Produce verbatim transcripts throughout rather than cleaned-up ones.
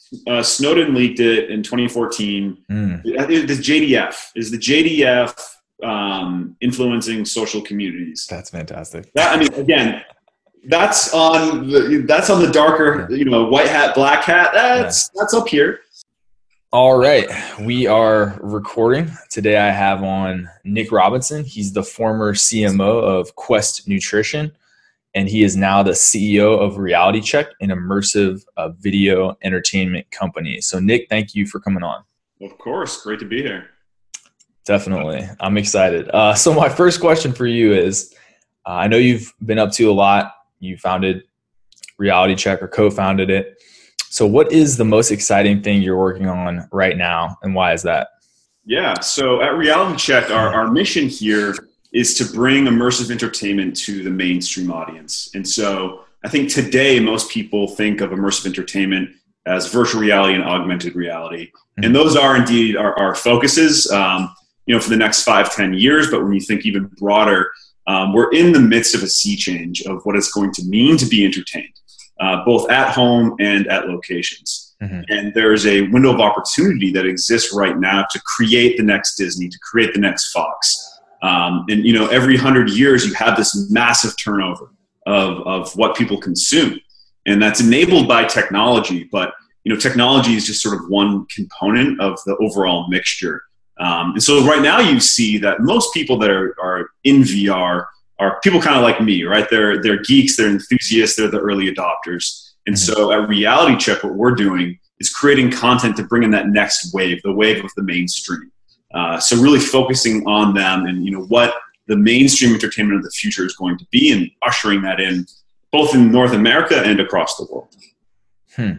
Uh, Snowden leaked it in twenty fourteen. Mm. The J D F is the J D F um, influencing social communities. That's fantastic. That, I mean, again, that's on the, that's on the darker, you know, white hat, black hat. That's yeah. that's up here. All right, we are recording today. I have on Nick Robinson. He's the former C M O of Quest Nutrition, and he is now the C E O of Reality Check, an immersive uh, video entertainment company. So, Nick, thank you for coming on. Of course, great to be here. Definitely, I'm excited. Uh, so, my first question for you is: uh, I know you've been up to a lot. You founded Reality Check or co-founded it. So what is the most exciting thing you're working on right now, and why is that? Yeah, so at Reality Check, our, our mission here is to bring immersive entertainment to the mainstream audience. And so I think today most people think of immersive entertainment as virtual reality and augmented reality. Mm-hmm. And those are indeed our, our focuses, um, you know, for the next five, ten years. But when you think even broader, um, we're in the midst of a sea change of what it's going to mean to be entertained. Uh, both at home and at locations. Mm-hmm. And there's a window of opportunity that exists right now to create the next Disney, to create the next Fox. Um, and, you know, every hundred years you have this massive turnover of, of what people consume. And that's enabled by technology. But, you know, technology is just sort of one component of the overall mixture. Um, and so right now you see that most people that are, are in V R are people kind of like me, right? They're they're geeks, they're enthusiasts, they're the early adopters. And mm-hmm. so at Reality Check, what we're doing is creating content to bring in that next wave, the wave of the mainstream. Uh, so really focusing on them and, you know, what the mainstream entertainment of the future is going to be and ushering that in both in North America and across the world. Hmm.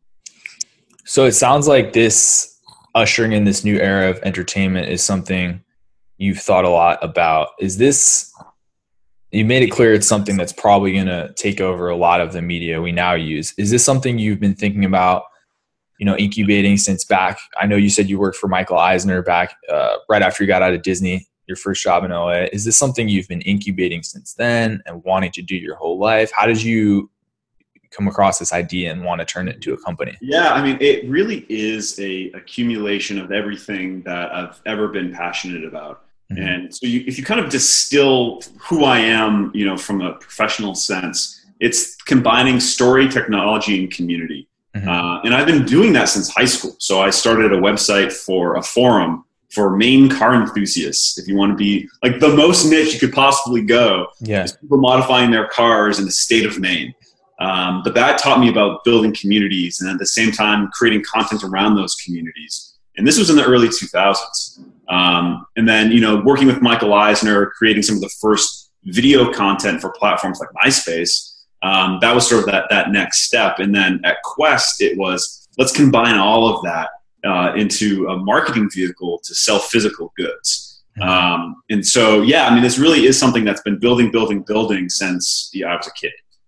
So it sounds like this ushering in this new era of entertainment is something you've thought a lot about. Is this... You made it clear it's something that's probably going to take over a lot of the media we now use. Is this something you've been thinking about, you know, incubating since back? I know you said you worked for Michael Eisner back uh, right after you got out of Disney, your first job in L A. Is this something you've been incubating since then and wanting to do your whole life? How did you come across this idea and want to turn it into a company? Yeah, I mean, it really is a accumulation of everything that I've ever been passionate about. Mm-hmm. And so you, if you kind of distill who I am, you know, from a professional sense, it's combining story, technology, and community. Mm-hmm. Uh, and I've been doing that since high school. So I started a website for a forum for Maine car enthusiasts. If you want to be like the most niche you could possibly go, yeah. is people modifying their cars in the state of Maine. Um, but that taught me about building communities and at the same time creating content around those communities. And this was in the early two thousands. Um, and then, you know, working with Michael Eisner, creating some of the first video content for platforms like MySpace, um, that was sort of that, that next step. And then at Quest, it was, let's combine all of that uh, into a marketing vehicle to sell physical goods. Mm-hmm. Um, and so, yeah, I mean, this really is something that's been building, building, building since yeah, I was a kid.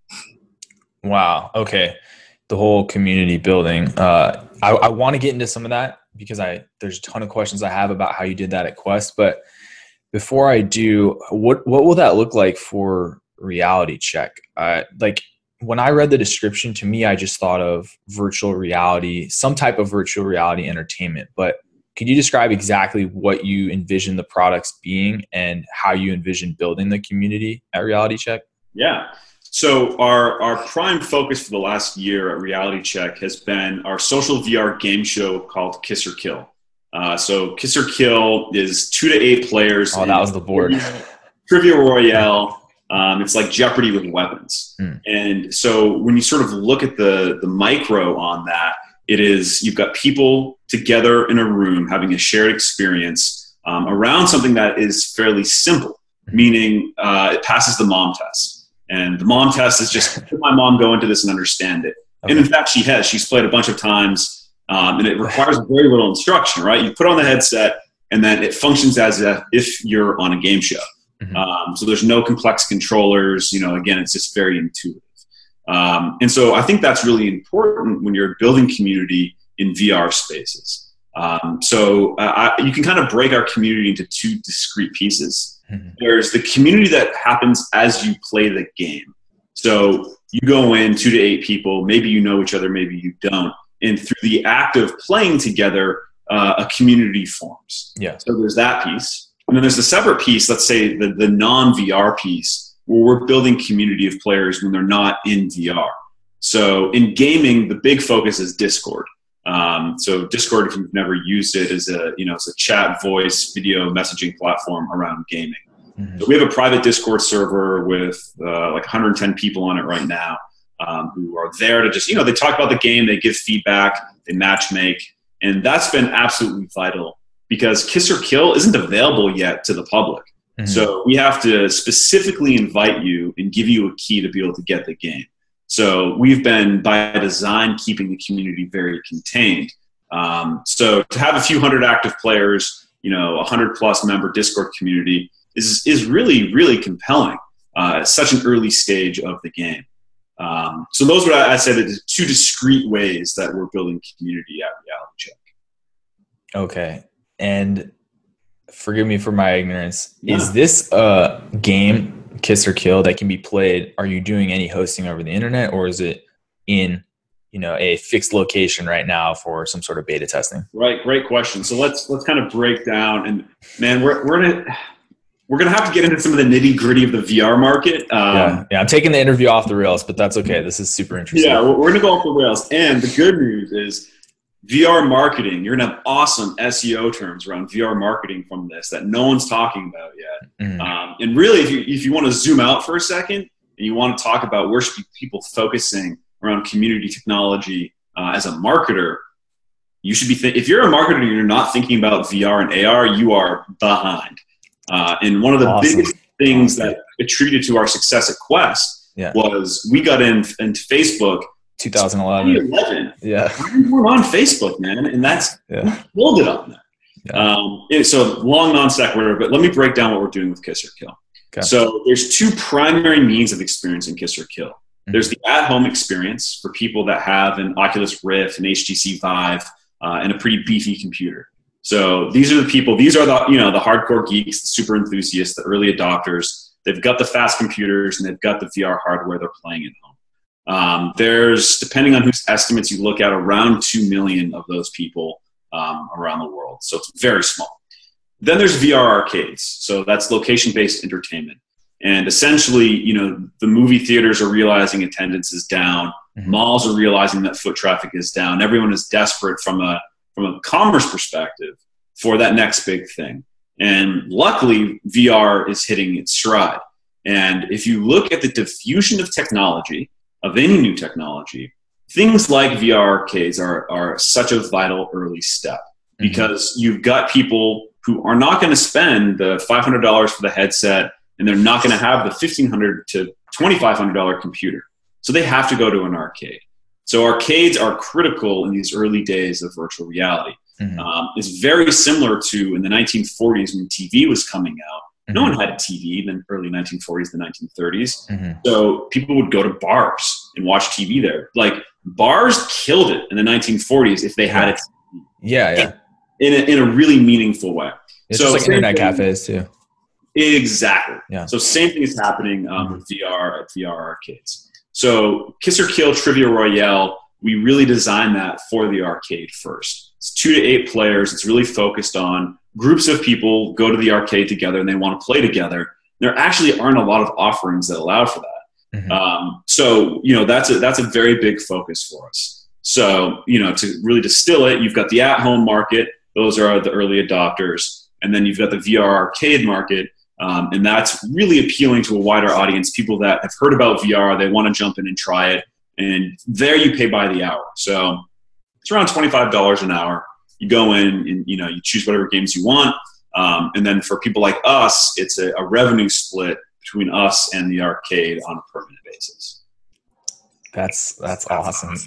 Wow. Okay. The whole community building. Uh, I, I want to get into some of that because I there's a ton of questions I have about how you did that at Quest. But before I do, what what will that look like for Reality Check? Uh, like when I read the description, to me, I just thought of virtual reality, some type of virtual reality entertainment. But could you describe exactly what you envision the products being and how you envision building the community at Reality Check? Yeah. So our, our prime focus for the last year at Reality Check has been our social V R game show called Kiss or Kill. Uh, so Kiss or Kill is two to eight players. Oh, that was the board. Trivia Royale. Um, it's like Jeopardy with weapons. Mm. And so when you sort of look at the, the micro on that, it is you've got people together in a room having a shared experience um, around something that is fairly simple, meaning uh, it passes the mom test. And the mom test is just, can my mom go into this and understand it? Okay. And in fact, she has. She's played a bunch of times, um, and it requires very little instruction, right? You put on the headset, and then it functions as a, if you're on a game show. Mm-hmm. Um, so there's no complex controllers. You know, again, it's just very intuitive. Um, and so I think that's really important when you're building community in V R spaces. Um, so uh, I, you can kind of break our community into two discrete pieces. Mm-hmm. There's the community that happens as you play the game. So you go in two to eight people, maybe you know each other, maybe you don't. And through the act of playing together, uh, a community forms. Yeah. So there's that piece. And then there's the separate piece, let's say the, the non-V R piece, where we're building community of players when they're not in V R. So in gaming, the big focus is Discord. Um, so Discord, if you've never used it, is a, you know, it's a chat, voice, video messaging platform around gaming. Mm-hmm. So we have a private Discord server with uh, like one hundred ten people on it right now, um, who are there to just, you know, they talk about the game, they give feedback, they match make. And that's been absolutely vital because Kiss or Kill isn't available yet to the public. Mm-hmm. So we have to specifically invite you and give you a key to be able to get the game. So we've been, by design, keeping the community very contained. Um, so to have a few hundred active players, you know, a hundred plus member Discord community is is really, really compelling uh, at such an early stage of the game. Um, so those are, I said, the two discrete ways that we're building community at Reality Check. Okay. And forgive me for my ignorance. Yeah. Is this a game, Kiss or Kill, that can be played? Are you doing any hosting over the internet, or is it in, you know, a fixed location right now for some sort of beta testing? Right. Great question. So let's, let's kind of break down, and man, we're, we're going to, we're going to have to get into some of the nitty gritty of the V R market. Um, yeah. yeah. I'm taking the interview off the rails, but that's okay. This is super interesting. Yeah. We're, we're going to go off the rails. And the good news is V R marketing, you're going to have awesome S E O terms around V R marketing from this that no one's talking about yet. Mm-hmm. Um, and really, if you, if you want to zoom out for a second and you want to talk about where should be people focusing around community technology uh, as a marketer, you should be, th- if you're a marketer and you're not thinking about V R and A R, you are behind. Uh, and one of the awesome. biggest things that attributed to our success at Quest yeah. was we got in into Facebook twenty eleven. twenty eleven. Yeah. We're on Facebook, man. And that's, yeah. we killed it on that. Yeah. Um, and so long non sequitur, but let me break down what we're doing with Kiss or Kill. Okay. So there's two primary means of experiencing Kiss or Kill. Mm-hmm. There's the at-home experience for people that have an Oculus Rift, an H T C Vive, uh, and a pretty beefy computer. So these are the people, these are the, you know, the hardcore geeks, the super enthusiasts, the early adopters. They've got the fast computers and they've got the V R hardware. They're playing at home. Um, there's, depending on whose estimates you look at, around two million of those people um, around the world. So it's very small. Then there's V R arcades. So that's location-based entertainment. And essentially, you know, the movie theaters are realizing attendance is down. Mm-hmm. Malls are realizing that foot traffic is down. Everyone is desperate from a from a commerce perspective for that next big thing. And luckily, V R is hitting its stride. And if you look at the diffusion of technology, of any new technology, things like V R arcades are, are such a vital early step because mm-hmm. you've got people who are not going to spend the five hundred dollars for the headset, and they're not going to have the fifteen hundred dollars to twenty-five hundred dollars computer. So they have to go to an arcade. So arcades are critical in these early days of virtual reality. Mm-hmm. Um, it's very similar to in the nineteen forties when T V was coming out. Mm-hmm. No one had a T V in the early nineteen forties, the nineteen thirties. Mm-hmm. So people would go to bars and watch T V there. Like bars killed it in the nineteen forties if they had it. Yeah, yeah. In a, in a really meaningful way. It's so just like internet thing, cafes too. Exactly. Yeah. So same thing is happening um, with V R at V R arcades. So Kiss or Kill Trivia Royale, we really designed that for the arcade first. It's two to eight players. It's really focused on groups of people go to the arcade together and they want to play together. There actually aren't a lot of offerings that allow for that. Mm-hmm. Um, so, you know, that's a, that's a very big focus for us. So, you know, to really distill it, you've got the at-home market. Those are the early adopters. And then you've got the V R arcade market. Um, and that's really appealing to a wider audience, people that have heard about V R, they want to jump in and try it. And there you pay by the hour. So it's around twenty-five dollars an hour. You go in and, you know, you choose whatever games you want. Um, and then for people like us, it's a, a revenue split between us and the arcade on a permanent basis. That's, that's awesome.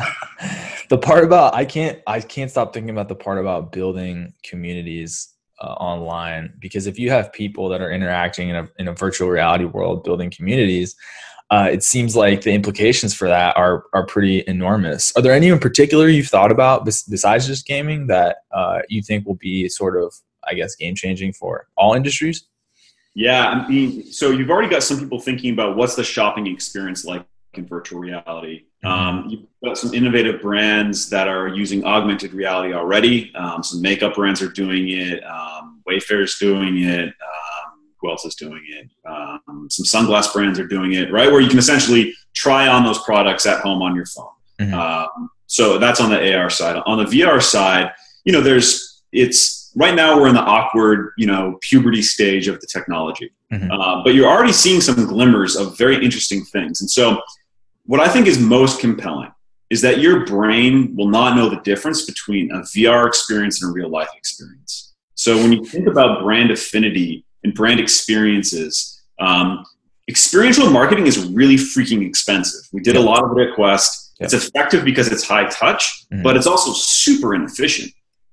The part about, I can't, I can't stop thinking about the part about building communities Uh, online, because if you have people that are interacting in a, in a virtual reality world building communities, uh, it seems like the implications for that are are pretty enormous. Are there any in particular you've thought about bes- besides just gaming that uh, you think will be sort of, I guess, game changing for all industries? Yeah, I mean, so you've already got some people thinking about what's the shopping experience like in virtual reality. Mm-hmm. Um, you've got some innovative brands that are using augmented reality already. Um, some makeup brands are doing it. Um, Wayfair's doing it. Um, who else is doing it? Um, some sunglass brands are doing it, right? Where you can essentially try on those products at home on your phone. Mm-hmm. Um, so that's on the A R side. On the V R side, you know, there's, it's right now we're in the awkward, you know, puberty stage of the technology. Mm-hmm. Uh, but you're already seeing some glimmers of very interesting things. And so what I think is most compelling is that your brain will not know the difference between a V R experience and a real life experience. So when you think about brand affinity and brand experiences, um, experiential marketing is really freaking expensive. We did yeah. a lot of it at Quest. Yeah. It's effective because it's high touch, mm-hmm. but it's also super inefficient.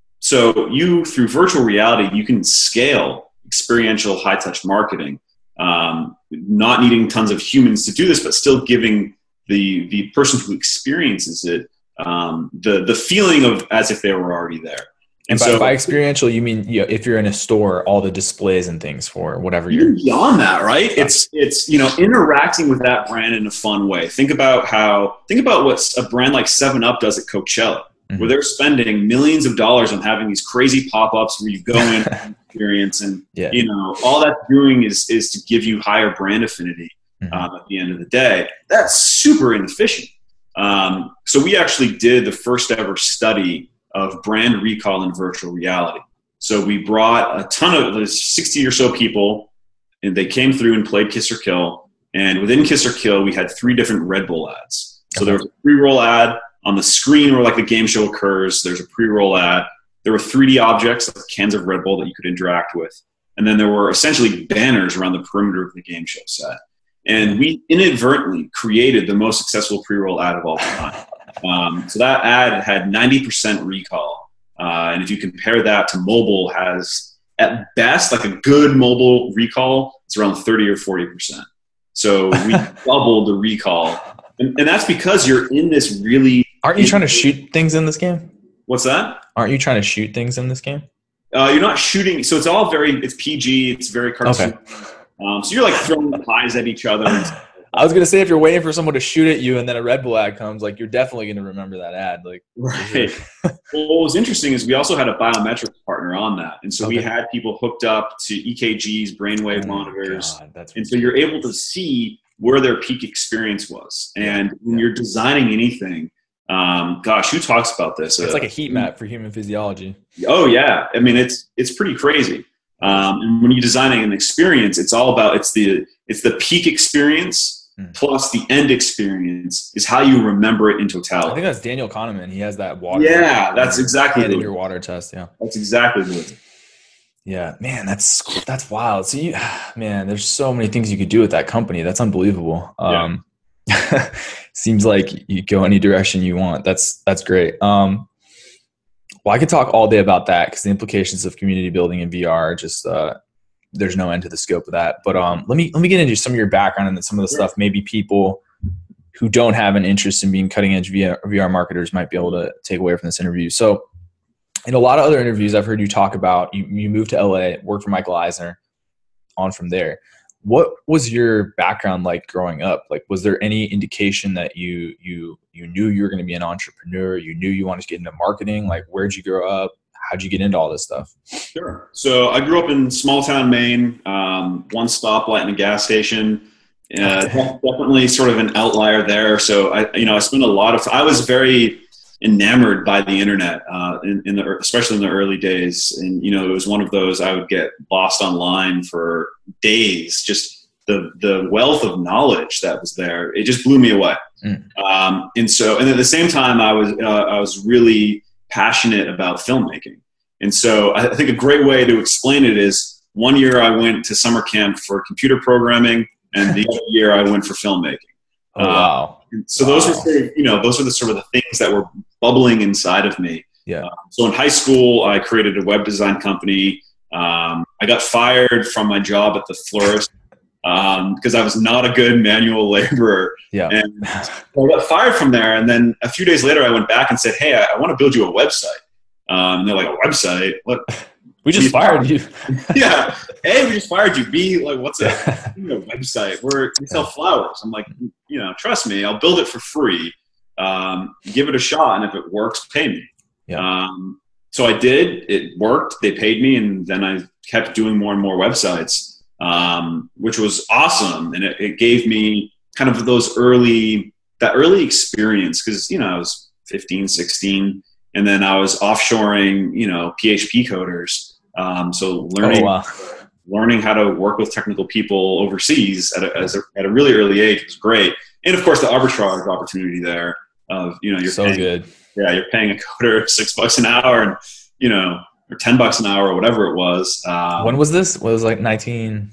So you, through virtual reality, you can scale experiential high touch marketing, um, not needing tons of humans to do this, but still giving the the person who experiences it um, the the feeling of as if they were already there. And, and by, so, by experiential, you mean you know, if you're in a store, all the displays and things for whatever you're beyond that, right? Yeah. It's it's you know interacting with that brand in a fun way. Think about how think about what a brand like seven up does at Coachella, mm-hmm. where they're spending millions of dollars on having these crazy pop-ups where you go in and experience, and yeah. you know all that's doing is is to give you higher brand affinity. Mm-hmm. Um, at the end of the day, that's super inefficient. Um, so we actually did the first ever study of brand recall in virtual reality. So we brought a ton of, there's sixty or so people, and they came through and played Kiss or Kill. And within Kiss or Kill, we had three different Red Bull ads. So there was a pre-roll ad on the screen where like the game show occurs. There's a pre-roll ad. There were three D objects, like cans of Red Bull that you could interact with. And then there were essentially banners around the perimeter of the game show set. And we inadvertently created the most successful pre-roll ad of all time. Um, so that ad had ninety percent recall. Uh, and if you compare that to mobile, has at best like a good mobile recall, it's around thirty or forty percent. So we doubled the recall. And, and that's because you're in this really... Aren't you trying to shoot things in this game? What's that? Aren't you trying to shoot things in this game? Uh, you're not shooting. So it's all very, it's P G. It's very cartoon. Okay. Um, so you're like throwing pies at each other. And I was gonna say if you're waiting for someone to shoot at you and then a Red Bull ad comes, like you're definitely gonna remember that ad. Like, right. Well, what was interesting is we also had a biometrics partner on that, and so okay. we had people hooked up to E K Gs, brainwave oh monitors, God, that's and so you're able to see where their peak experience was. And yeah. when yeah. you're designing anything, um, gosh, who talks about this? It's uh, like a heat map for human physiology. Oh yeah, I mean it's it's pretty crazy. Um, and when you're designing an experience, it's all about it's the it's the peak experience mm. plus the end experience is how you remember it in totality. I think that's Daniel Kahneman. He has that water. Yeah, that's exactly in your water test. Yeah, that's exactly what. Yeah, man, that's that's wild. So you, man, there's so many things you could do with that company. That's unbelievable. Um, yeah. Seems like you go any direction you want. That's that's great. Um, Well, I could talk all day about that because the implications of community building in V R are just uh, there's no end to the scope of that. But um, let me let me get into some of your background and some of the yeah. stuff maybe people who don't have an interest in being cutting edge V R, V R marketers might be able to take away from this interview. So, in a lot of other interviews, I've heard you talk about you, you moved to L A, worked for Michael Eisner, on from there. What was your background like growing up? Like, was there any indication that you you you knew you were going to be an entrepreneur? You knew you wanted to get into marketing? Like, where'd you grow up? How'd you get into all this stuff? Sure. So I grew up in small town Maine, um, one stoplight and a gas station. Uh, definitely sort of an outlier there. So I, you know, I spent a lot of. I was very enamored by the internet, uh, in, in the especially in the early days. And you know, it was one of those I would get lost online for days. Just the the wealth of knowledge that was there, it just blew me away. Mm. Um, and so, and at the same time, I was uh, I was really passionate about filmmaking. And so, I think a great way to explain it is one year I went to summer camp for computer programming, and the other year I went for filmmaking. Oh, wow. Uh, so wow. those were sort of, you know, those are the sort of the things that were bubbling inside of me. Yeah. Uh, so in high school, I created a web design company. Um, I got fired from my job at the florist um, because I was not a good manual laborer. Yeah. And I got fired from there. And then a few days later, I went back and said, "Hey, I, I want to build you a website." Um, and they're like, "A website? What?" We just fired you. Yeah. Hey, we just fired you. B, like, what's a, a website? We're, we sell flowers. I'm like, you know, trust me, I'll build it for free. Um, give it a shot, and if it works, pay me. Yeah. Um, so I did. It worked. They paid me, and then I kept doing more and more websites, um, which was awesome. And it, it gave me kind of those early, that early experience, because, you know, I was fifteen, sixteen, and then I was offshoring, you know, P H P coders. Um, so learning, oh, wow. learning how to work with technical people overseas at a, as a, at a really early age was great. And of course the arbitrage opportunity there of, you know, you're so paying, good. Yeah. You're paying a coder six bucks an hour and, you know, or ten bucks an hour or whatever it was. Um, when was this? What was it, like nineteen?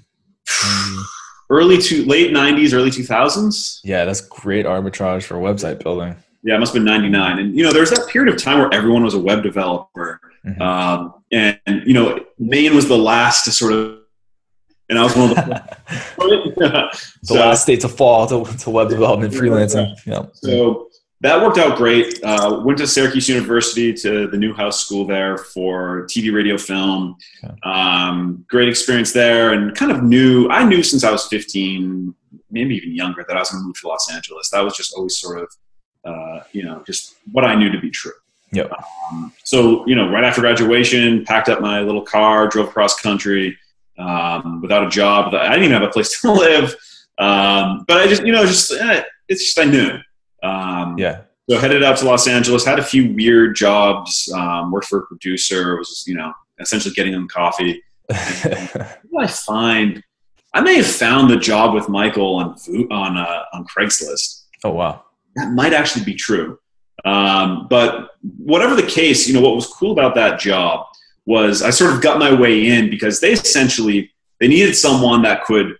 early to late nineties, early two thousands. Yeah. That's great arbitrage for website building. Yeah. It must've been ninety-nine. And, you know, there's that period of time where everyone was a web developer. Mm-hmm. Um, and, and, you know, Maine was the last to sort of, and I was one of the, the so, last state to fall to, to web development freelancing. Yeah. So that worked out great. Uh, went to Syracuse University, to the Newhouse School there for T V, radio, film. Okay. Um, great experience there, and kind of knew, I knew since I was fifteen, maybe even younger, that I was going to move to Los Angeles. That was just always sort of, uh, you know, just what I knew to be true. Yep. Um, so, you know, right after graduation, packed up my little car, drove across country, um, without a job. I didn't even have a place to live. Um, but I just, you know, just, eh, it's just, I knew. Um, yeah. So headed out to Los Angeles, had a few weird jobs, um, worked for a producer, was, you know, essentially getting them coffee. What did I find? I may have found the job with Michael on, on, uh, on Craigslist. Oh, wow. That might actually be true. Um, but whatever the case, you know, what was cool about that job was I sort of got my way in because they essentially, they needed someone that could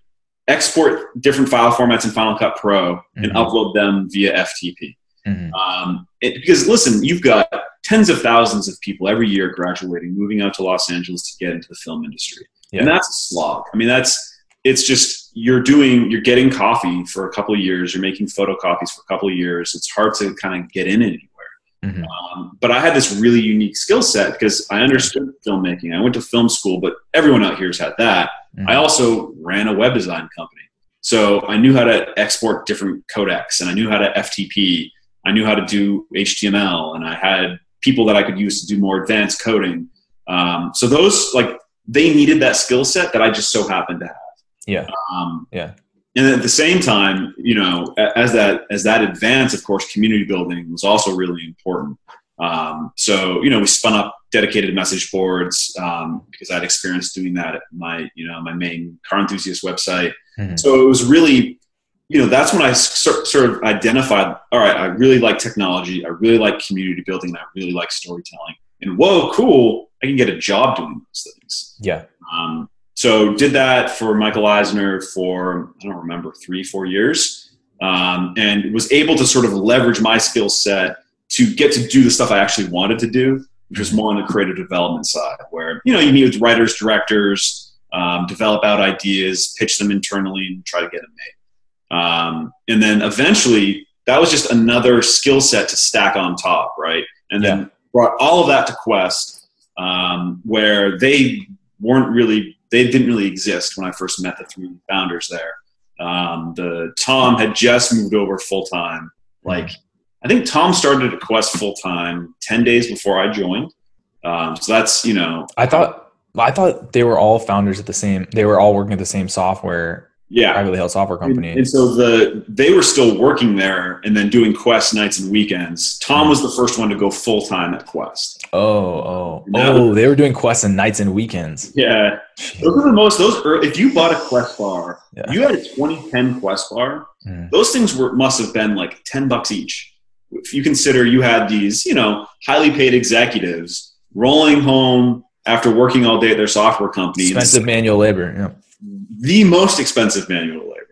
export different file formats in Final Cut Pro and mm-hmm. upload them via F T P. Mm-hmm. Um, it, because listen, you've got tens of thousands of people every year graduating, moving out to Los Angeles to get into the film industry. Yeah. And that's a slog. I mean, that's, it's just, you're doing, you're getting coffee for a couple of years. You're making photocopies for a couple of years. It's hard to kind of get in anywhere. Mm-hmm. Um, but I had this really unique skill set because I understood filmmaking. I went to film school, but everyone out here has had that. Mm-hmm. I also ran a web design company. So I knew how to export different codecs, and I knew how to F T P. I knew how to do H T M L, and I had people that I could use to do more advanced coding. Um, so those, like, they needed that skill set that I just so happened to have. Yeah. Um, yeah. And at the same time, you know, as that, as that advanced, of course, community building was also really important. Um, so, you know, we spun up dedicated message boards, um, because I had experience doing that at my, you know, my main car enthusiast website. Mm-hmm. So it was really, you know, that's when I sort sort of identified, all right, I really like technology. I really like community building. And I really like storytelling. And whoa, cool, I can get a job doing those things. Yeah. Um, so did that for Michael Eisner for, I don't remember, three, four years. Um, and was able to sort of leverage my skill set to get to do the stuff I actually wanted to do, which was more on the creative development side, where, you know, you meet with writers, directors, um, develop out ideas, pitch them internally, and try to get them made. Um, and then eventually, that was just another skill set to stack on top, right? And then yeah. brought all of that to Quest, um, where they weren't really, they didn't really exist when I first met the three founders there. Um, the Tom had just moved over full time. Like, I think Tom started at Quest full time ten days before I joined. Um, so that's, you know, I thought, I thought they were all founders at the same, they were all working at the same software. Yeah. Privately held software company. And, and so the, they were still working there and then doing Quest nights and weekends. Tom was the first one to go full time at Quest. Oh, oh, oh, they were doing Quest and nights and weekends. Yeah. Those are the most, those early, if you bought a Quest bar, yeah. you had a twenty ten Quest bar, mm. those things were, must have been like ten bucks each. If you consider you had these, you know, highly paid executives rolling home after working all day at their software company. Expensive manual labor. Yeah. The most expensive manual labor.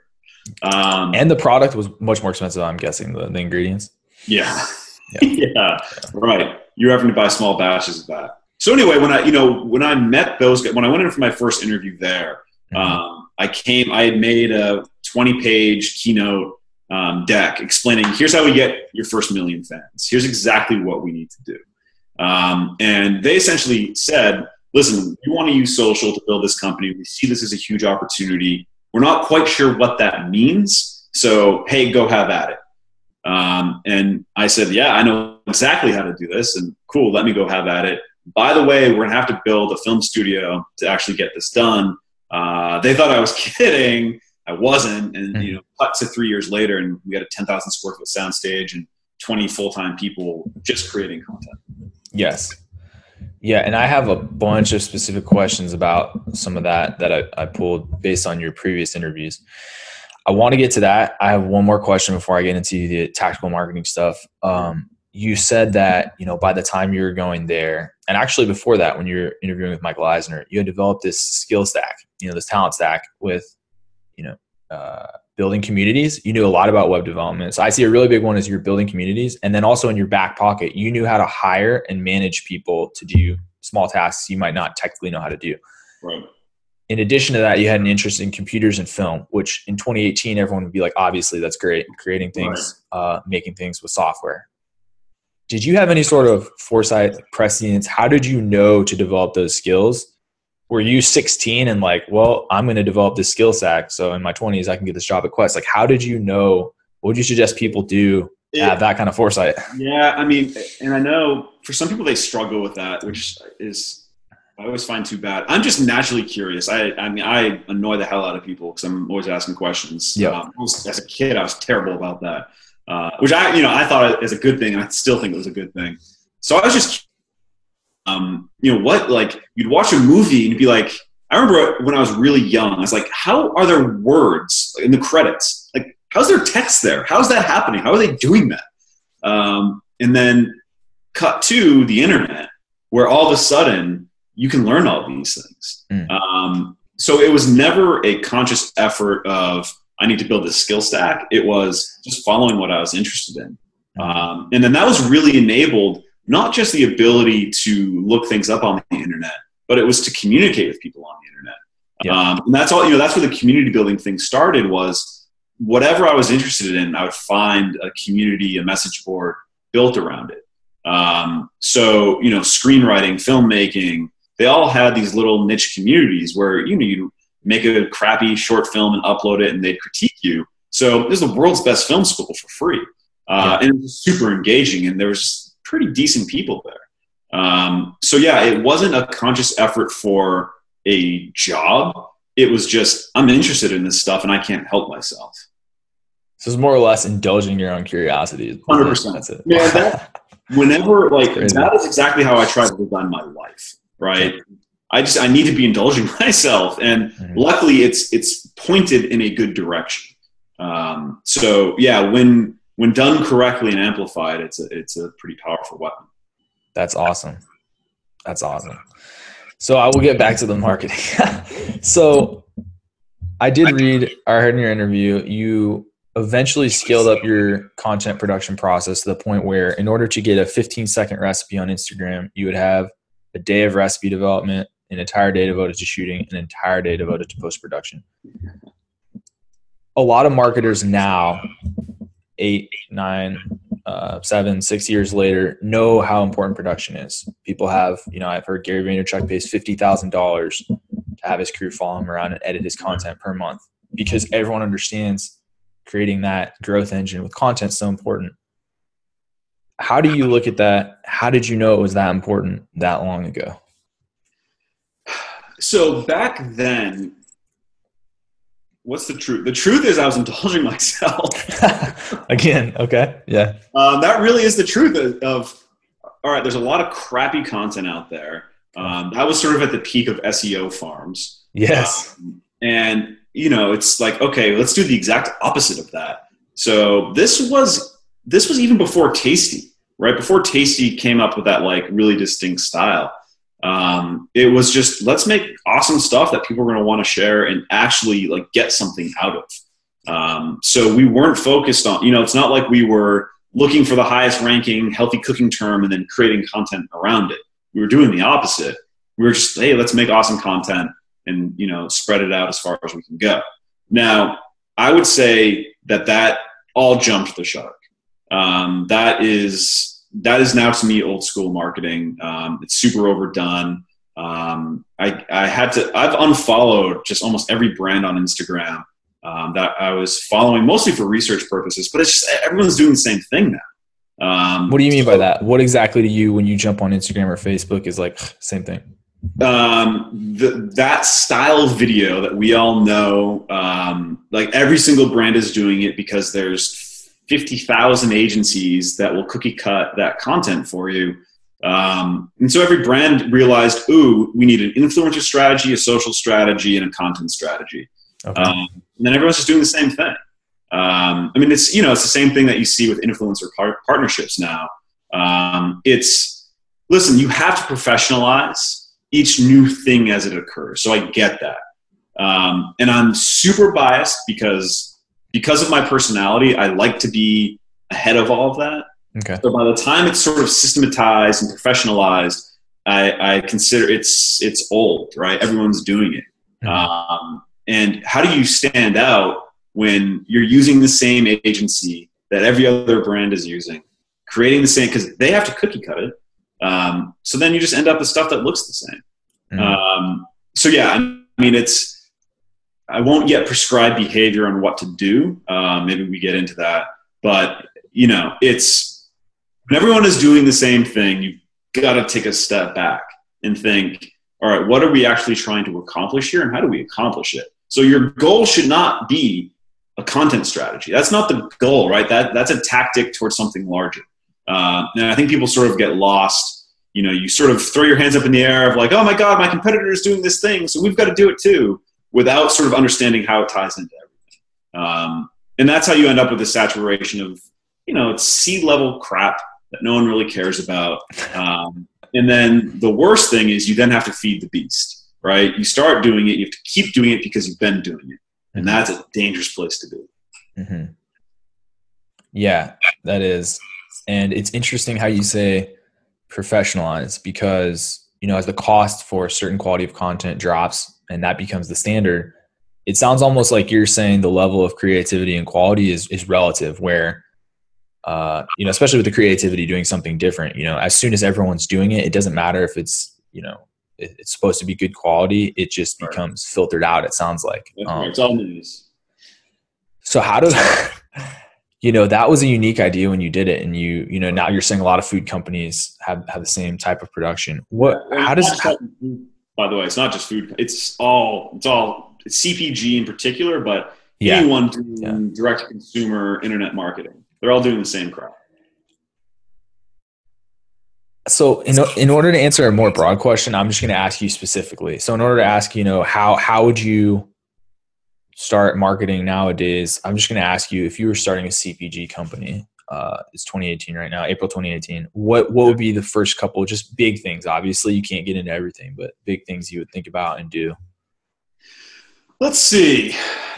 Um, and the product was much more expensive, I'm guessing, the, the ingredients. Yeah. Yeah. yeah. Right. You're having to buy small batches of that. So anyway, when I, you know, when I met those guys, when I went in for my first interview there, mm-hmm. um, I came, I had made a twenty page keynote um, deck explaining, here's how we get your first million fans. Here's exactly what we need to do. Um, and they essentially said, listen, we want to use social to build this company. We see this as a huge opportunity. We're not quite sure what that means. So, hey, go have at it. Um, and I said, yeah, I know exactly how to do this, and cool, let me go have at it. By the way, we're gonna have to build a film studio to actually get this done. Uh, they thought I was kidding. I wasn't. And, mm-hmm. you know, cut to three years later, and we had a ten thousand square foot soundstage and twenty full-time people just creating content. Yes. Yeah. And I have a bunch of specific questions about some of that that I, I pulled based on your previous interviews. I want to get to that. I have one more question before I get into the tactical marketing stuff. Um, you said that, you know, by the time you were going there, and actually before that, when you were interviewing with Michael Eisner, you had developed this skill stack, you know, this talent stack with, you know, uh, building communities. You knew a lot about web development. So I see a really big one is you're building communities. And then also in your back pocket, you knew how to hire and manage people to do small tasks you might not technically know how to do. Right. In addition to that, you had an interest in computers and film, which in twenty eighteen, everyone would be like, obviously that's great. Creating things, right. uh, making things with software. Did you have any sort of foresight, prescience? How did you know to develop those skills? Were you sixteen and like, well, I'm going to develop this skill stack, so in my twenties, I can get this job at Quest? Like, how did you know? What would you suggest people do to have that kind of foresight? Yeah, I mean, and I know for some people they struggle with that, which is I always find too bad. I'm just naturally curious. I, I mean, I annoy the hell out of people because I'm always asking questions. Yeah. Um, as a kid, I was terrible about that, uh, which I, you know, I thought is a good thing, and I still think it was a good thing. So I was just. Um, you know what, like you'd watch a movie and you'd be like, I remember when I was really young, I was like, how are there words in the credits? Like, how's there text there? How's that happening? How are they doing that? Um, and then cut to the internet where all of a sudden you can learn all these things. Mm. Um, so it was never a conscious effort of, I need to build this skill stack. It was just following what I was interested in. Um, and then that was really enabled not just the ability to look things up on the internet, but it was to communicate with people on the internet. Yeah. Um, and that's all, you know, that's where the community building thing started. Was whatever I was interested in, I would find a community, a message board built around it. Um, so, you know, screenwriting, filmmaking, they all had these little niche communities where, you know, you make a crappy short film and upload it and they'd critique you. So this is the world's best film school for free. Uh, yeah. And it was super engaging, and there was pretty decent people there. Um, so yeah, it wasn't a conscious effort for a job. It was just, I'm interested in this stuff and I can't help myself. So it's more or less indulging your own curiosity. one hundred percent. That's it. Yeah, that, whenever, like, that is exactly how I try to design my life, right? I just, I need to be indulging myself. And mm-hmm. luckily it's, it's pointed in a good direction. Um, so yeah, when, When done correctly and amplified, it's a, it's a pretty powerful weapon. That's awesome. That's awesome. So I will get back to the marketing. So I did read, I heard in your interview, you eventually scaled up your content production process to the point where in order to get a fifteen second recipe on Instagram, you would have a day of recipe development, an entire day devoted to shooting, an entire day devoted to post-production. A lot of marketers now, eight, nine, uh, seven, six years later, know how important production is. People have, you know, I've heard Gary Vaynerchuk pays fifty thousand dollars to have his crew follow him around and edit his content per month because everyone understands creating that growth engine with content is so important. How do you look at that? How did you know it was that important that long ago? So back then, what's the truth? The truth is I was indulging myself. Again, okay. Yeah. Um, that really is the truth of, of, all right, there's a lot of crappy content out there. Um, that was sort of at the peak of S E O farms. Yes. Um, and, you know, it's like, okay, let's do the exact opposite of that. So this was, this was even before Tasty, right? Before Tasty came up with that like really distinct style. Um, it was just, let's make awesome stuff that people are going to want to share and actually like get something out of. Um, so we weren't focused on, you know, it's not like we were looking for the highest ranking healthy cooking term and then creating content around it. We were doing the opposite. We were just, hey, let's make awesome content and, you know, spread it out as far as we can go. Now, I would say that that all jumped the shark. Um, that is, that is now to me old school marketing. Um, it's super overdone. Um, I, I had to, I've unfollowed just almost every brand on Instagram um, that I was following mostly for research purposes, but it's just everyone's doing the same thing now. Um, what do you mean so, by that? What exactly do you, when you jump on Instagram or Facebook, is like same thing? Um, the, that style video that we all know, um, like every single brand is doing it because there's fifty thousand agencies that will cookie cut that content for you. Um, and so every brand realized, ooh, we need an influencer strategy, a social strategy, and a content strategy. Okay. Um, and then everyone's just doing the same thing. Um, I mean, it's, you know, it's the same thing that you see with influencer par- partnerships now. Um, it's, listen, you have to professionalize each new thing as it occurs. So I get that. Um, and I'm super biased because, because of my personality, I like to be ahead of all of that. Okay. So by the time it's sort of systematized and professionalized, I, I consider it's, it's old, right? Everyone's doing it. Mm-hmm. Um, and how do you stand out when you're using the same agency that every other brand is using, creating the same, because they have to cookie cut it. Um, so then you just end up with stuff that looks the same. Mm. Um, so yeah, I mean, it's, I won't yet prescribe behavior on what to do. Uh, maybe we get into that, but you know, it's, when everyone is doing the same thing, you've got to take a step back and think, all right, what are we actually trying to accomplish here and how do we accomplish it? So your goal should not be a content strategy. That's not the goal, right? That that's a tactic towards something larger. Uh, and I think people sort of get lost. You know, you sort of throw your hands up in the air of like, oh my God, my competitor is doing this thing, so we've got to do it too, without sort of understanding how it ties into everything. Um, and that's how you end up with a saturation of, you know, it's C-level crap that no one really cares about. Um, and then the worst thing is you then have to feed the beast, right? You start doing it, you have to keep doing it because you've been doing it. And that's a dangerous place to be. Mm-hmm. Yeah, that is. And it's interesting how you say professionalize because, you know, as the cost for a certain quality of content drops and that becomes the standard, it sounds almost like you're saying the level of creativity and quality is, is relative where, uh, you know, especially with the creativity doing something different, you know, as soon as everyone's doing it, it doesn't matter if it's, you know, it, it's supposed to be good quality. It just Right. becomes filtered out. It sounds like, um, right. It's all news. So how does, you know, that was a unique idea when you did it and you, you know, now you're saying a lot of food companies have, have the same type of production. What, yeah, how does, how, by the way, it's not just food. It's all, it's all it's C P G in particular, but yeah, anyone doing yeah. direct to consumer internet marketing, they're all doing the same crap. So in, in order to answer a more broad question, I'm just going to ask you specifically. So in order to ask, you know, how, how would you start marketing nowadays? I'm just going to ask you, if you were starting a C P G company, uh, it's twenty eighteen right now, April twenty eighteen, what, what would be the first couple, just big things? Obviously you can't get into everything, but big things you would think about and do. Let's see.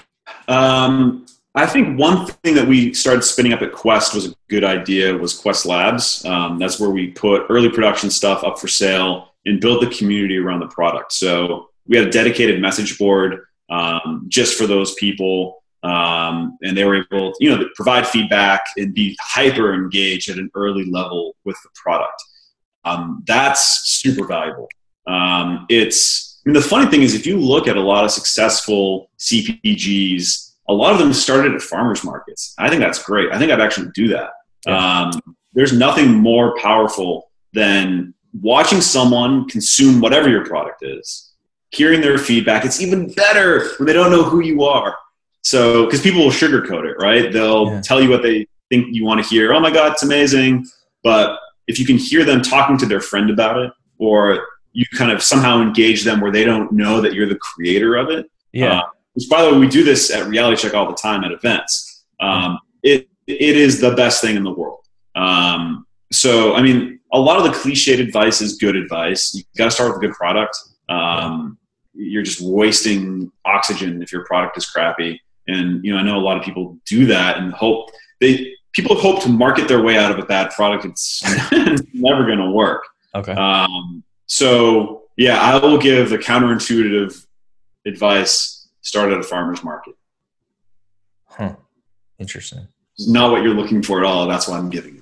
Um, I think one thing that we started spinning up at Quest was a good idea was Quest Labs. Um, that's where we put early production stuff up for sale and build the community around the product. So we had a dedicated message board um, just for those people. Um, and they were able to, you know, to provide feedback and be hyper engaged at an early level with the product. Um, that's super valuable. Um, it's, I mean, the funny thing is if you look at a lot of successful C P Gs, a lot of them started at farmers markets. I think that's great. I think I'd actually do that. Yeah. Um, there's nothing more powerful than watching someone consume whatever your product is, hearing their feedback. It's even better when they don't know who you are. So, because people will sugarcoat it, right? They'll yeah. tell you what they think you want to hear. Oh my God, it's amazing. But if you can hear them talking to their friend about it, or you kind of somehow engage them where they don't know that you're the creator of it. Yeah. Uh, which, by the way, we do this at Reality Check all the time at events. Um, it it is the best thing in the world. Um, so, I mean, a lot of the cliched advice is good advice. You got to start with a good product. Um, you're just wasting oxygen if your product is crappy. And you know, I know a lot of people do that and hope they people hope to market their way out of a bad product. It's never going to work. Okay. Um, so yeah, I will give the counterintuitive advice. Start at a farmer's market. Huh. Interesting. It's not what you're looking for at all. That's why I'm giving it to you.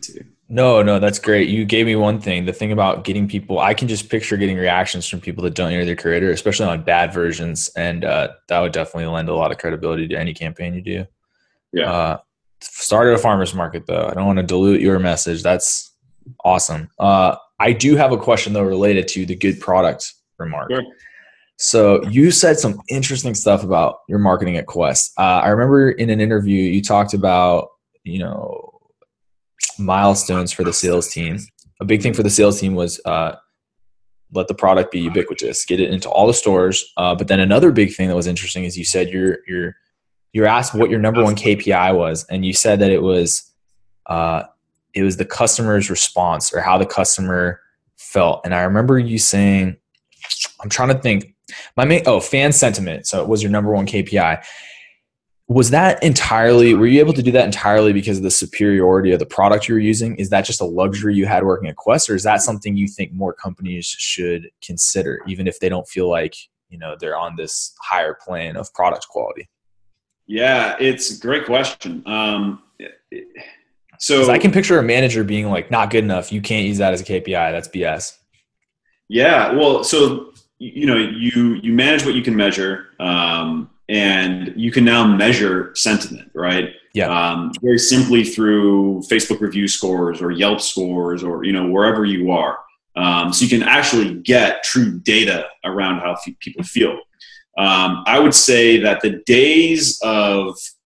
No, no, that's great. You gave me one thing. The thing about getting people, I can just picture getting reactions from people that don't know their creator, especially on bad versions, and uh, that would definitely lend a lot of credibility to any campaign you do. Yeah. Uh, start at a farmer's market, though. I don't want to dilute your message. That's awesome. Uh, I do have a question, though, related to the good product remark. Sure. So you said some interesting stuff about your marketing at Quest. Uh, I remember in an interview you talked about, you know, milestones for the sales team. A big thing for the sales team was uh, let the product be ubiquitous, get it into all the stores. Uh, but then another big thing that was interesting is you said you're you're you're asked what your number one K P I was, and you said that it was uh, it was the customer's response or how the customer felt. And I remember you saying, I'm trying to think, my main oh fan sentiment. So it was your number one K P I. Was that entirely, were you able to do that entirely because of the superiority of the product you were using? Is that just a luxury you had working at Quest, or is that something you think more companies should consider, even if they don't feel like, you know, they're on this higher plane of product quality? Yeah, it's a great question. Um, so I can picture a manager being like, not good enough. You can't use that as a K P I. That's B S. Yeah. Well, so, you know, you, you manage what you can measure. Um, And you can now measure sentiment, right? Yeah. Um, very simply through Facebook review scores or Yelp scores or, you know, wherever you are. Um, so you can actually get true data around how f- people feel. Um, I would say that the days of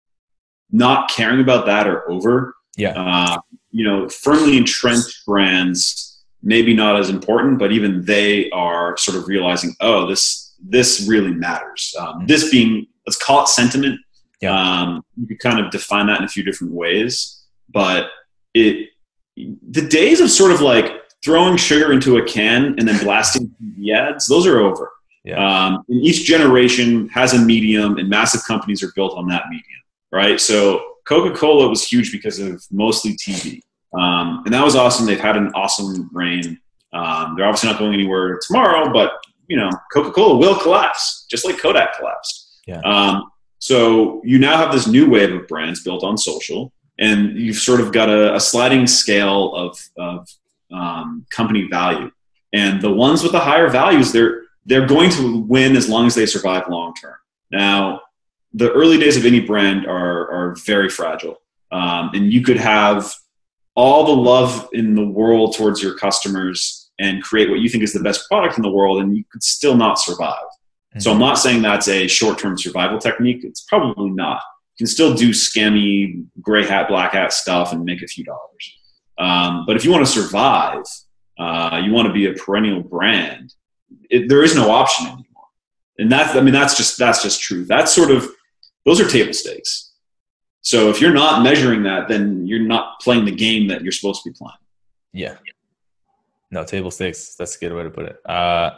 not caring about that are over. Yeah. Uh, you know, firmly entrenched brands, maybe not as important, but even they are sort of realizing, oh, this, this really matters. Um, this being, let's call it sentiment. Yeah. Um, you could kind of define that in a few different ways, but it, the days of sort of like throwing sugar into a can and then blasting T V ads, those are over. Yeah. Um, and each generation has a medium, and massive companies are built on that medium, right? So Coca-Cola was huge because of mostly T V. Um, and that was awesome. They've had an awesome reign. Um, they're obviously not going anywhere tomorrow, but you know, Coca-Cola will collapse, just like Kodak collapsed. Yeah. Um, so you now have this new wave of brands built on social, and you've sort of got a, a sliding scale of, of um, company value. And the ones with the higher values, they're they're going to win as long as they survive long term. Now, the early days of any brand are are very fragile, um, and you could have all the love in the world towards your customers and create what you think is the best product in the world, and you could still not survive. Mm-hmm. So I'm not saying that's a short-term survival technique. It's probably not. You can still do scammy gray hat, black hat stuff and make a few dollars. Um, but if you want to survive, uh, you want to be a perennial brand, it, there is no option anymore. And that's, I mean, that's just, that's just true. That's sort of, those are table stakes. So if you're not measuring that, then you're not playing the game that you're supposed to be playing. Yeah. No, table stakes. That's a good way to put it. Uh,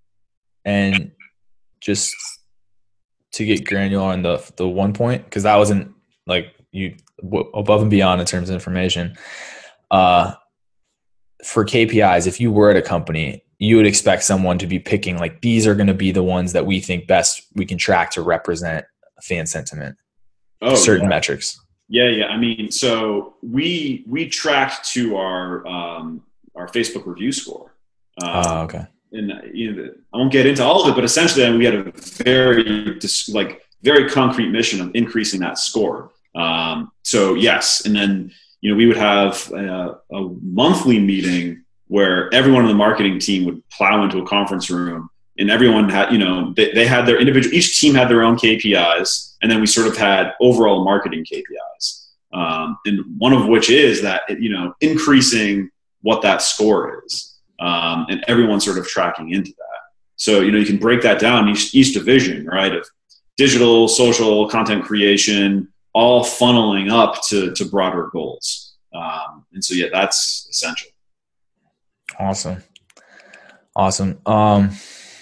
and just to get granular on the the one point, because that wasn't like you w- above and beyond in terms of information. Uh, for K P Is, if you were at a company, you would expect someone to be picking like these are going to be the ones that we think best we can track to represent fan sentiment. Oh, certain yeah. metrics. Yeah, yeah. I mean, so we we tracked to our um, our Facebook review score. Um, Oh, okay. And you know, I won't get into all of it, but essentially, we had a very like very concrete mission of increasing that score. Um, so yes, and then you know we would have a, a monthly meeting where everyone on the marketing team would plow into a conference room, and everyone had you know they, they had their individual. Each team had their own K P Is, and then we sort of had overall marketing K P Is, um, and one of which is that you know increasing what that score is. Um, and everyone's sort of tracking into that. So, you know, you can break that down each, each division, right, of digital, social, content creation, all funneling up to, to broader goals. Um, and so, yeah, that's essential. Awesome. Awesome. Um,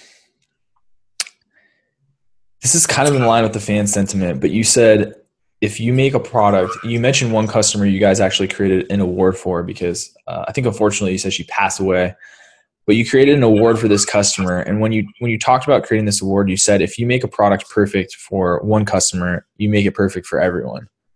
this is kind of in line with the fan sentiment, but you said if you make a product, you mentioned one customer you guys actually created an award for because uh, I think unfortunately you said she passed away, but you created an award for this customer. And when you when you talked about creating this award, you said if you make a product perfect for one customer, you make it perfect for everyone.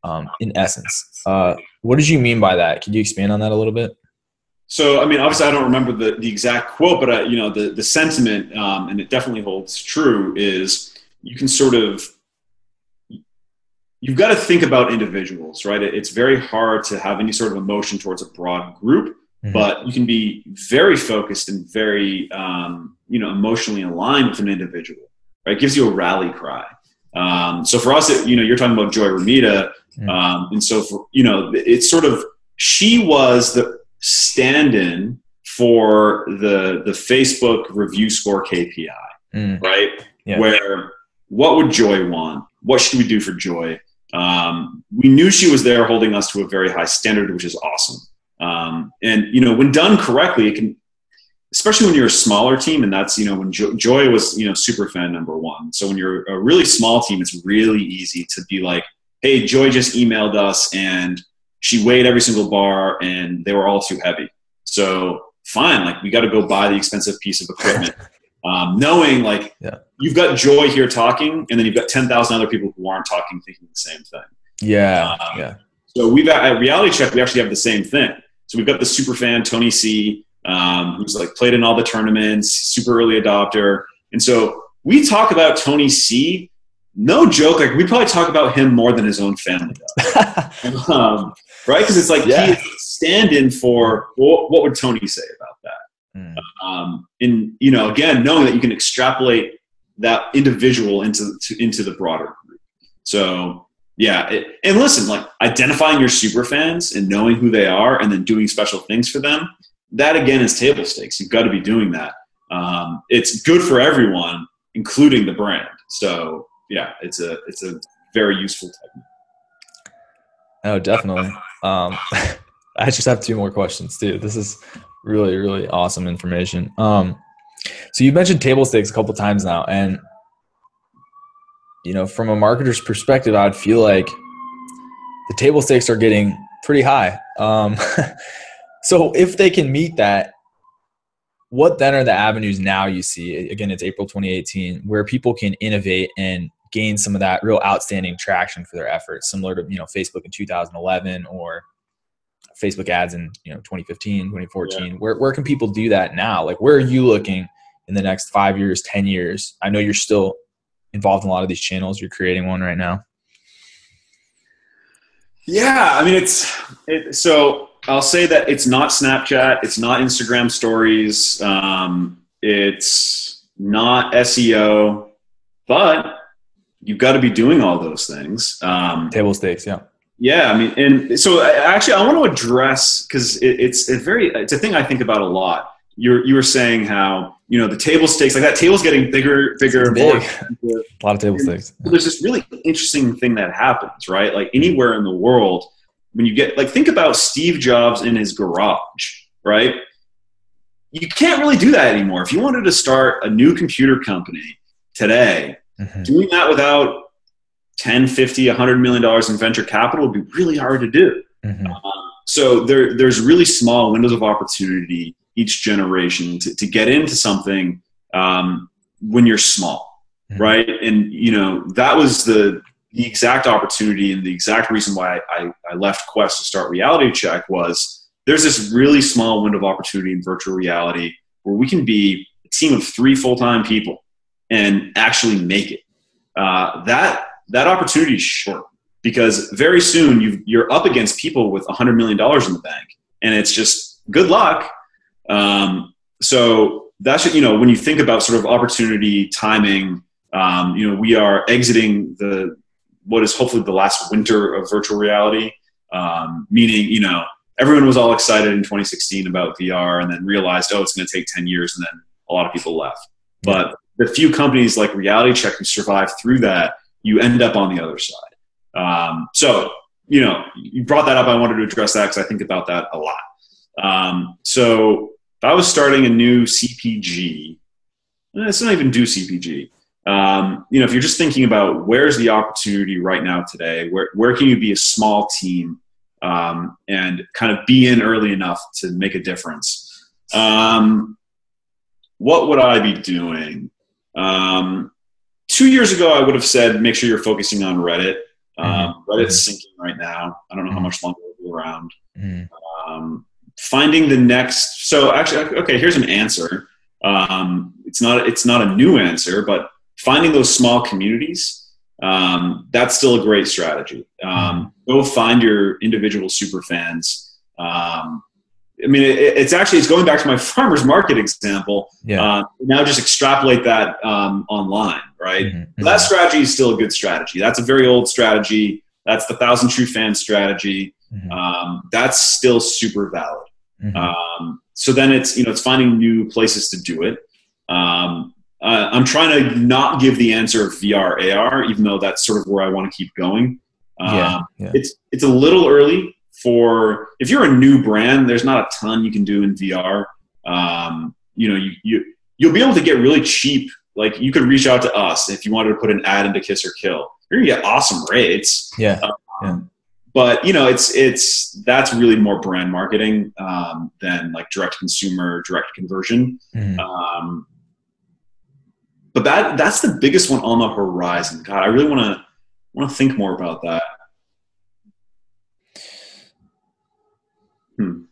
um, in essence. Uh, what did you mean by that? Could you expand on that a little bit? So, I mean, obviously I don't remember the, the exact quote, but, uh, you know, the, the sentiment, um, and it definitely holds true, is you can sort of, you've got to think about individuals, right? It's very hard to have any sort of emotion towards a broad group, mm-hmm. but you can be very focused and very, um, you know, emotionally aligned with an individual, right? It gives you a rally cry. Um, so for us, it, you know, you're talking about Joy Ramita. Mm-hmm. Um, and so for, you know, it's sort of, she was the stand-in for the, the Facebook review score K P I, mm-hmm. right? Yeah. Where, what would Joy want? What should we do for Joy? Um, we knew she was there holding us to a very high standard, which is awesome. Um, and, you know, when done correctly, it can, especially when you're a smaller team, and that's, you know, when jo- Joy was, you know, super fan number one. So when you're a really small team, it's really easy to be like, hey, Joy just emailed us and she weighed every single bar and they were all too heavy. So fine, like we got to go buy the expensive piece of equipment. Um, knowing like yeah. you've got Joy here talking, and then you've got ten thousand other people who aren't talking, thinking the same thing. Yeah. Um, yeah. So we've got, at Reality Check, we actually have the same thing. So we've got the super fan, Tony C, um, who's like played in all the tournaments, super early adopter. And so we talk about Tony C, no joke. Like we probably talk about him more than his own family does. um, right. Cause it's like, yeah. he is a stand-in for, well, what would Tony say about that? Mm. Um, and, you know, again, knowing that you can extrapolate that individual into, to, into the broader group. So yeah. It, and listen, like identifying your super fans and knowing who they are and then doing special things for them, that again is table stakes. You've got to be doing that. Um, it's good for everyone, including the brand. So yeah, it's a, it's a very useful technique. Oh, definitely. Um, I just have two more questions too. This is really, really awesome information. Um, so you mentioned table stakes a couple times now, and you know, from a marketer's perspective, I'd feel like the table stakes are getting pretty high. Um, so if they can meet that, what then are the avenues now you see? Again, it's April twenty eighteen, where people can innovate and gain some of that real outstanding traction for their efforts, similar to, you know, Facebook in two thousand eleven or Facebook ads in, you know, twenty fifteen, twenty fourteen. Yeah. Where where can people do that now? Like, where are you looking in the next five years, ten years? I know you're still involved in a lot of these channels. You're creating one right now. Yeah, I mean, it's it, so I'll say that it's not Snapchat, it's not Instagram stories, um, it's not S E O, but you've got to be doing all those things. Um, Table stakes, yeah. Yeah, I mean, and so I, actually, I want to address, because it, it's a very it's a thing I think about a lot. You you were saying how, you know, the table stakes, like that table's getting bigger, bigger, big. More, a lot of table stakes. Yeah. There's this really interesting thing that happens, right? Like anywhere in the world, when you get, like, think about Steve Jobs in his garage, right? You can't really do that anymore. If you wanted to start a new computer company today, mm-hmm. doing that without ten, fifty, a hundred million dollars in venture capital would be really hard to do. Mm-hmm. Um, so there, there's really small windows of opportunity each generation to, to get into something um, when you're small, mm-hmm. right? And, you know, that was the, the exact opportunity and the exact reason why I, I left Quest to start Reality Check was there's this really small window of opportunity in virtual reality where we can be a team of three full-time people and actually make it. Uh, that that opportunity is short because very soon you you're up against people with one hundred million dollars in the bank, and it's just good luck. Um, so that's, you know, when you think about sort of opportunity, timing, um, you know, we are exiting the what is hopefully the last winter of virtual reality, um, meaning, you know, everyone was all excited in twenty sixteen about V R and then realized, oh, it's going to take ten years, and then a lot of people left. But the few companies like Reality Check who survive through that, you end up on the other side. Um, so, you know, you brought that up. I wanted to address that because I think about that a lot. Um, so if I was starting a new C P G, let's not even do C P G. Um, you know, if you're just thinking about where's the opportunity right now today, where, where can you be a small team um, and kind of be in early enough to make a difference? Um, what would I be doing? Um, two years ago, I would have said, make sure you're focusing on Reddit. Um, mm-hmm. Um, Reddit's Mm-hmm. sinking right now. I don't know how Mm-hmm. much longer it'll be around. Mm-hmm. Um, finding the next. So actually, okay, here's an answer. Um, it's not it's not a new answer, but finding those small communities, um, that's still a great strategy. Um, go find your individual super fans. Um, I mean, it, it's actually it's going back to my farmers market example. Yeah. Uh, now just extrapolate that um, online, right? Mm-hmm. So that strategy is still a good strategy. That's a very old strategy. That's the thousand true fans strategy. Mm-hmm. Um, that's still super valid. Mm-hmm. Um, so then it's you know it's finding new places to do it. Um, uh, I'm trying to not give the answer of V R A R, even though that's sort of where I want to keep going. Um, Yeah. Yeah. It's it's a little early for if you're a new brand. There's not a ton you can do in V R. Um, you know, you you you'll be able to get really cheap. Like you could reach out to us if you wanted to put an ad into Kiss or Kill. You're gonna get awesome rates. Yeah. Um, Yeah. But you know, it's it's that's really more brand marketing um, than like direct consumer, direct conversion. Mm-hmm. Um, but that that's the biggest one on the horizon. God, I really want to want to think more about that. Hmm.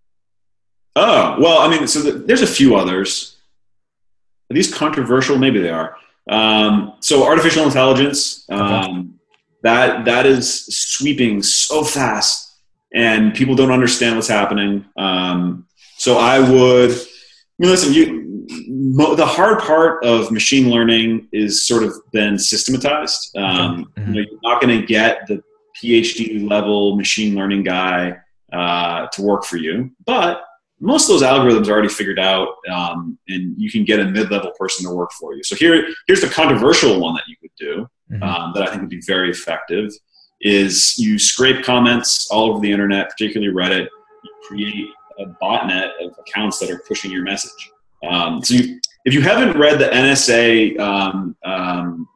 Oh well, I mean, so the, there's a few others. Are these controversial? Maybe they are. Um, so artificial intelligence. Um, Okay. That that is sweeping so fast, and people don't understand what's happening. Um, so I would, I mean, listen. You, mo- the hard part of machine learning is sort of been systematized. Um, Mm-hmm. you know, you're not going to get the PhD level machine learning guy uh, to work for you, but most of those algorithms are already figured out, um, and you can get a mid-level person to work for you. So here, here's the controversial one that you could do. Mm-hmm. Um, that I think would be very effective is you scrape comments all over the internet, particularly Reddit. You create a botnet of accounts that are pushing your message. Um, so you, if you haven't read the N S A, um, um,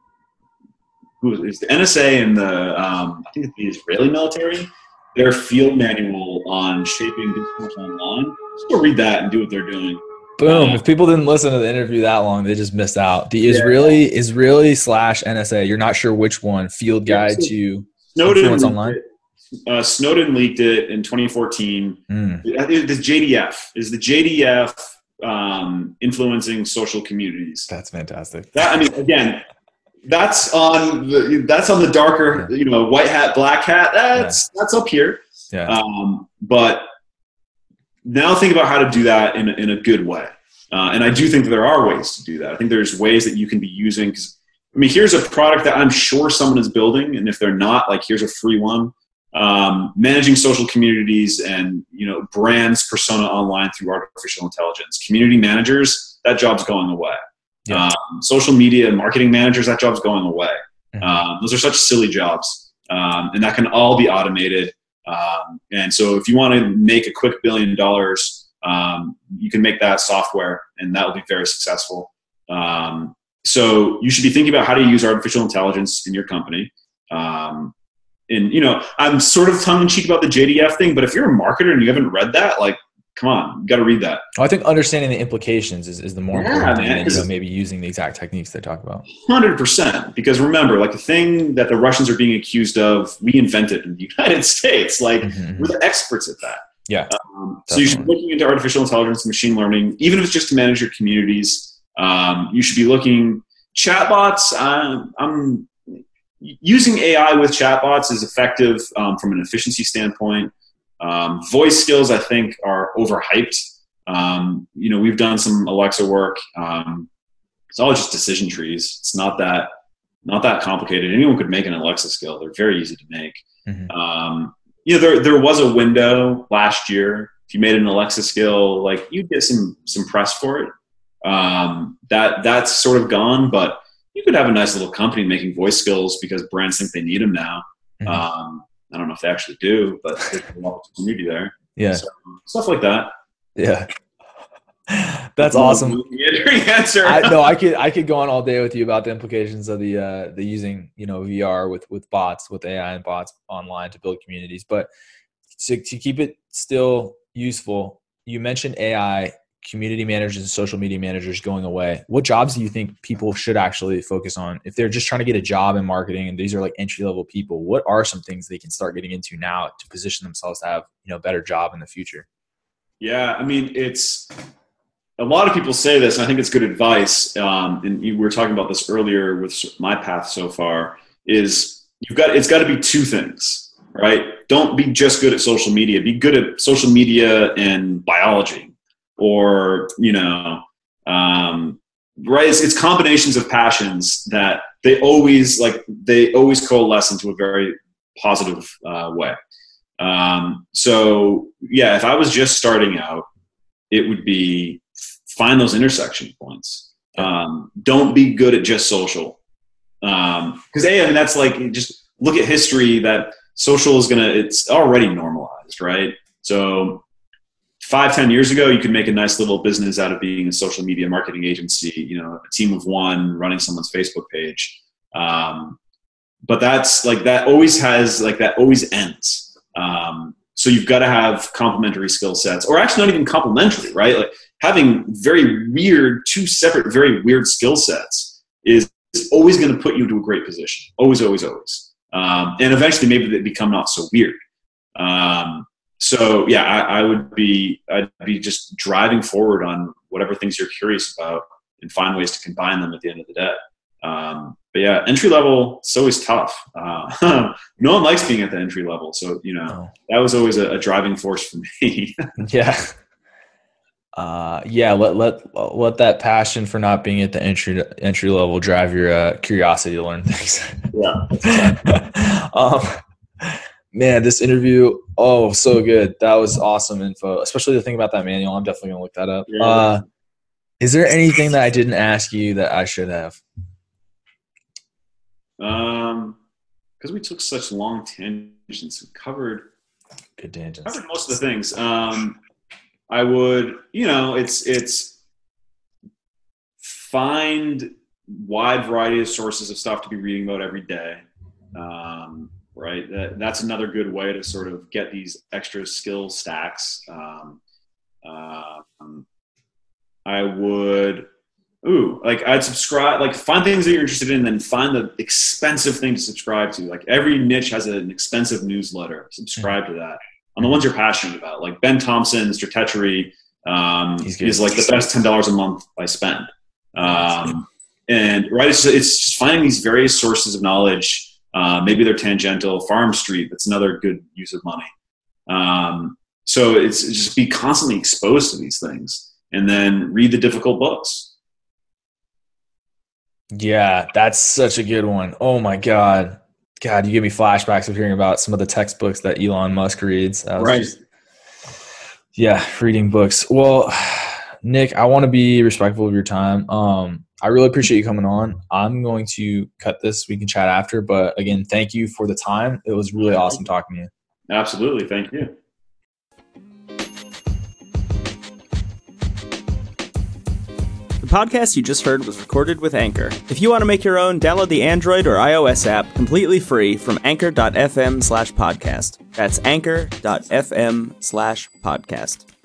who is the N S A and the um, I think it's the Israeli military, their field manual on shaping discourse online, just go read that and do what they're doing. Boom. Uh, If people didn't listen to the interview that long, they just missed out. The Yeah. Israeli Israeli slash N S A. You're not sure which one. Field Yeah, guide so to Snowden influence leaked online. it. Uh, Snowden leaked it in twenty fourteen. Mm. The the J D F is the J D F um, influencing social communities. That's fantastic. That I mean, again, that's on the that's on the darker, Yeah. you know, white hat, black hat. That's that's up here. Yeah. Um, but now think about how to do that in a, in a good way. Uh, and I do think that there are ways to do that. I think there's ways that you can be using. Because I mean, here's a product that I'm sure someone is building, and if they're not, like here's a free one. Um, managing social communities and you know brands persona online through artificial intelligence. Community managers, that job's going away. Yeah. Um, social media and marketing managers, that job's going away. Mhm. Um, those are such silly jobs, um, and that can all be automated. Um, and so, if you want to make a quick billion dollars, um, you can make that software, and that will be very successful. Um, so, you should be thinking about how to use artificial intelligence in your company. Um, and you know, I'm sort of tongue in cheek about the J D F thing, but if you're a marketer and you haven't read that, like, come on, you got to read that. Well, I think understanding the implications is, is the more Yeah, important thing man, than 'cause you know, maybe using the exact techniques they talk about. one hundred percent. Because remember, like the thing that the Russians are being accused of, we invented in the United States. Like Mhm. we're the experts at that. Yeah. Um, so you should be Definitely. looking into artificial intelligence and machine learning, even if it's just to manage your communities. Um, you should be looking chatbots. Um, I'm using A I with chatbots is effective um, from an efficiency standpoint. Um, voice skills, I think, are overhyped. Um, you know, we've done some Alexa work. Um, it's all just decision trees. It's not that not that complicated. Anyone could make an Alexa skill. They're very easy to make. Mhm. Um, you know, there there was a window last year. If you made an Alexa skill, like you'd get some some press for it. Um, that that's sort of gone, but you could have a nice little company making voice skills because brands think they need them now. Mhm. Um, I don't know if they actually do, but there's a lot of community there. Yeah. So, stuff like that. Yeah. That's awesome. The answer. I no, I could I could go on all day with you about the implications of the uh the using, you know, V R with with bots, with A I and bots online to build communities. But to, to keep it still useful, you mentioned A I. community managers and social media managers going away, what jobs do you think people should actually focus on if they're just trying to get a job in marketing and these are like entry level people? What are some things they can start getting into now to position themselves to have, you know, a better job in the future? Yeah, I mean, it's a lot of people say this, and I think it's good advice. Um, and you, we were talking about this earlier with my path so far. Is you've got it's got to be two things, right? Don't be just good at social media. Be good at social media and biology. Or, you know, um, right? It's, it's combinations of passions that they always like, they always coalesce into a very positive uh, way. Um, so yeah, if I was just starting out, it would be find those intersection points. Um, don't be good at just social. Um, cause A, I mean, that's like, just look at history that social is going to, it's already normalized, right? So Five, ten years ago, you could make a nice little business out of being a social media marketing agency, you know, a team of one running someone's Facebook page. Um, but that's like, that always has like, that always ends. Um, so you've got to have complementary skill sets, or actually not even complementary, right? Like having very weird, two separate, very weird skill sets is, is always going to put you into a great position. Always, always, always. Um, and eventually maybe they become not so weird. Um, So yeah, I, I would be, I'd be just driving forward on whatever things you're curious about and find ways to combine them at the end of the day. Um, but yeah, entry level, it's always tough. Uh, no one likes being at the entry level. So, you know, no. that was always a, a driving force for me. yeah. Uh, yeah. Let, let, let that passion for not being at the entry, entry level drive your uh, curiosity to learn things. Yeah. um, Man, this interview, oh, so good. That was awesome info, especially the thing about that manual. I'm definitely going to look that up. Yeah. Uh, is there anything that I didn't ask you that I should have? Um, because we took such long tangents, we covered, good tangents. covered most of the things. Um, I would, you know, it's, it's find wide variety of sources of stuff to be reading about every day. Um, Right. That, that's another good way to sort of get these extra skill stacks. Um, um, I would, ooh, like I'd subscribe, like find things that you're interested in, and then find the expensive thing to subscribe to. Like every niche has an expensive newsletter. Subscribe mm-hmm. to that. On the ones you're passionate about, like Ben Thompson, Mister Techery, um, is like the best ten dollars a month I spend. Um, and right, it's, it's just finding these various sources of knowledge. Uh, maybe they're tangential. Farm Street, that's another good use of money. Um, so it's, it's just be constantly exposed to these things, and then read the difficult books. Yeah, that's such a good one. Oh my God. God, you give me flashbacks of hearing about some of the textbooks that Elon Musk reads. Right. Just, yeah, reading books. Well, Nick, I want to be respectful of your time. Um, I really appreciate you coming on. I'm going to cut this. We can chat after. But again, thank you for the time. It was really awesome talking to you. Absolutely. Thank you. The podcast you just heard was recorded with Anchor. If you want to make your own, download the Android or iOS app completely free from anchor.fm slash podcast. That's anchor.fm slash podcast.